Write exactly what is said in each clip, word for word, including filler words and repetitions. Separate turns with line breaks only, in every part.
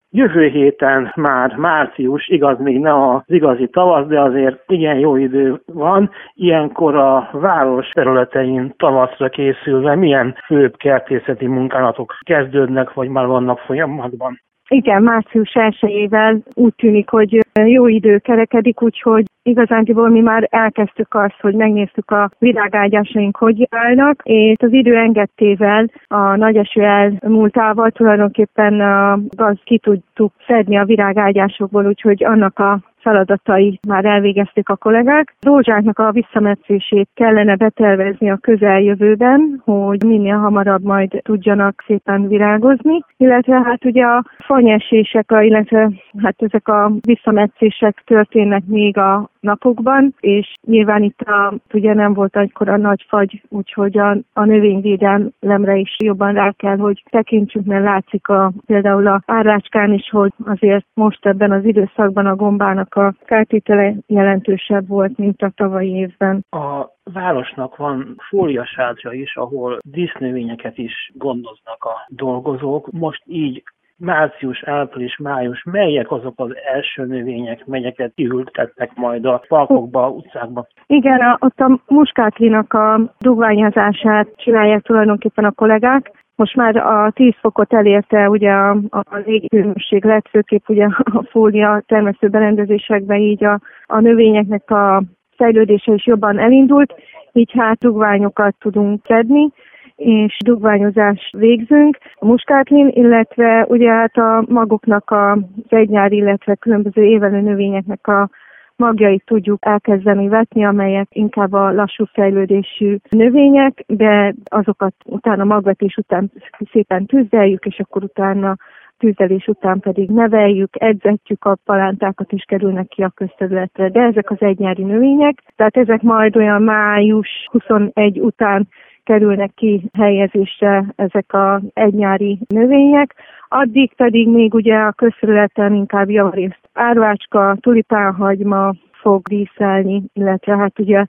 Jövő héten már március, igaz, még nem az igazi tavasz, de azért igen jó idő van. Ilyenkor a város területein tavaszra készülve milyen főbb kertészeti munkálatok kezdődnek, vagy már vannak folyamatban?
Igen, március elsejével úgy tűnik, hogy jó idő kerekedik, úgyhogy igazándiból mi már elkezdtük azt, hogy megnéztük a virágágyásaink, hogy állnak, és az idő engedtével, a nagy eső elmúltával tulajdonképpen a gaz ki tudtuk szedni a virágágyásokból, úgyhogy annak a feladatai már elvégezték a kollégák. Rózsáknak a visszametszését kellene betervezni a közeljövőben, hogy minél hamarabb majd tudjanak szépen virágozni, illetve hát ugye a fanyesések, illetve hát ezek a visszametszések történnek még a napokban, és nyilván itt a, ugye nem volt akkora nagy fagy, úgyhogy a, a növényvédelemre is jobban rá kell, hogy tekintsünk, mert látszik a, például a árrácskán is, hogy azért most ebben az időszakban a gombának a kártétele jelentősebb volt, mint a tavalyi évben.
A városnak van fóliasádra is, ahol dísznövényeket is gondoznak a dolgozók. Most így március, április, május, melyek azok az első növények, melyeket kiültetnek majd a parkokba, utcákba?
Igen, a, ott a muskátlinak a dugványozását csinálják tulajdonképpen a kollégák. Most már a tíz fokot elérte ugye a, a léghőmérséklet lett, főképp ugye a fólia termesztő berendezésekben, így a, a növényeknek a fejlődése is jobban elindult, így hát dugványokat tudunk szedni, és dugványozást végzünk. A muskátlin, illetve ugye hát a magoknak az egynyár, illetve különböző évelő növényeknek a magjait tudjuk elkezdeni vetni, amelyek inkább a lassú fejlődésű növények, de azokat utána magvetés után szépen tűzdeljük, és akkor utána tűzelés után pedig neveljük, edzetjük a palántákat, és kerülnek ki a közterületre. De ezek az egynyári növények, tehát ezek majd olyan május huszonegy után kerülnek ki helyezésre ezek az egynyári növények. Addig pedig még ugye a közterületen inkább javarészt árvácska, tulipánhagyma fog díszelni, illetve hát ugye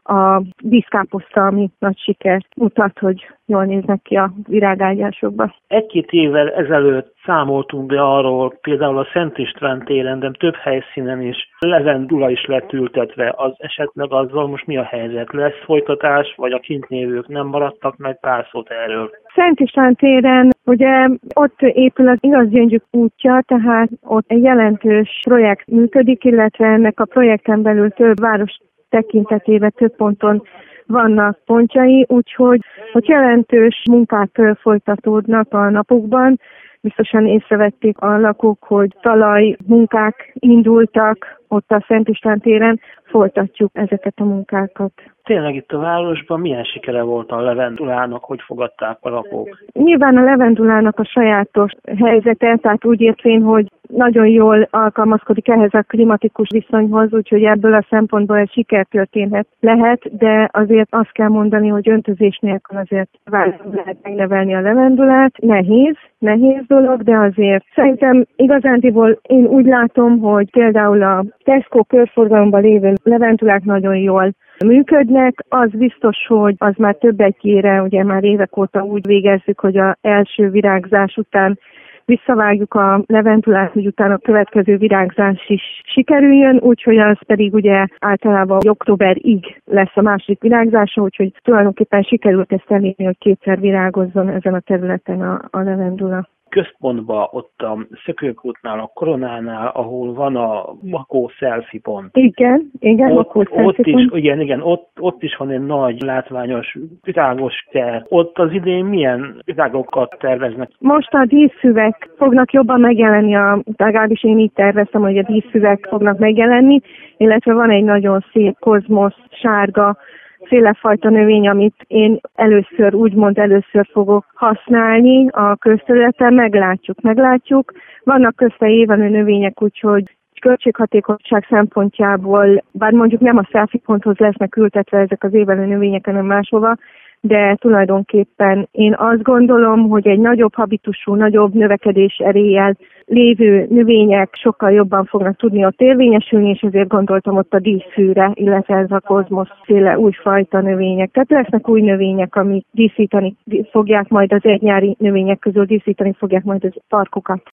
a díszkáposzta, ami nagy sikert mutat, hogy jól néznek ki a virágágyásokba.
Egy-két évvel ezelőtt számoltunk be arról, például a Szent István téren, de több helyszínen is levendula is lett ültetve. Az esetleg azzal most mi a helyzet? Lesz folytatás, vagy a kintlévők nem maradtak meg? Pár szót erről.
Szent István téren ugye ott épül az Igazgyöngyök útja, tehát ott egy jelentős projekt működik, illetve ennek a projekten belül több város tekintetében több ponton vannak pontjai, úgyhogy hogy jelentős munkák folytatódnak a napokban. Biztosan észrevették a lakók, hogy talaj munkák indultak ott a Szent István téren, folytatjuk ezeket a munkákat.
Tényleg itt a városban milyen sikere volt a levendulának, hogy fogadták a lakók?
Nyilván a levendulának a sajátos helyzete, tehát úgy értvén, hogy nagyon jól alkalmazkodik ehhez a klimatikus viszonyhoz, úgyhogy ebből a szempontból egy sikertörténet lehet, de azért azt kell mondani, hogy öntözés nélkül azért lehet megnevelni a levendulát. Nehéz, nehéz dolog, de azért szerintem igazándiból én úgy látom, hogy például a Tesco körforgalomban lévő levendulák nagyon jól működnek. Az biztos, hogy az már többekére, ugye már évek óta úgy végezzük, hogy az első virágzás után visszavágjuk a levendulát, hogy utána a következő virágzás is sikerüljön, úgyhogy az pedig ugye általában októberig lesz a második virágzása, úgyhogy tulajdonképpen sikerült ezt elérni, hogy kétszer virágozzon ezen a területen a, a levendula.
Központban, ott a Szökőkútnál, a Koronánál, ahol van a Makó selfie pont.
Igen, igen,
ott,
Makó selfie
ott is,
pont.
igen, igen, ott, ott is van egy nagy, látványos, virágos kert. Ott az idén milyen virágokat terveznek?
Most a díszfüvek fognak jobban megjelenni, a, legalábbis én így terveztem, hogy a díszfüvek fognak megjelenni, illetve van egy nagyon szép kozmosz, sárga, félefajta növény, amit én először, úgymond először fogok használni a közterületen, meglátjuk, meglátjuk. Vannak közte évelő növények, úgyhogy költséghatékonyság szempontjából, bár mondjuk nem a selfie ponthoz lesznek ültetve ezek az évelő növények, hanem máshova, de tulajdonképpen én azt gondolom, hogy egy nagyobb habitusú, nagyobb növekedés eréllyel lévő növények sokkal jobban fognak tudni ott érvényesülni, és ezért gondoltam ott a díszfűre, illetve ez a kozmoszféle újfajta növények. Tehát lesznek új növények, amik díszíteni fogják majd az egynyári növények közül, díszíteni fogják majd az parkokat.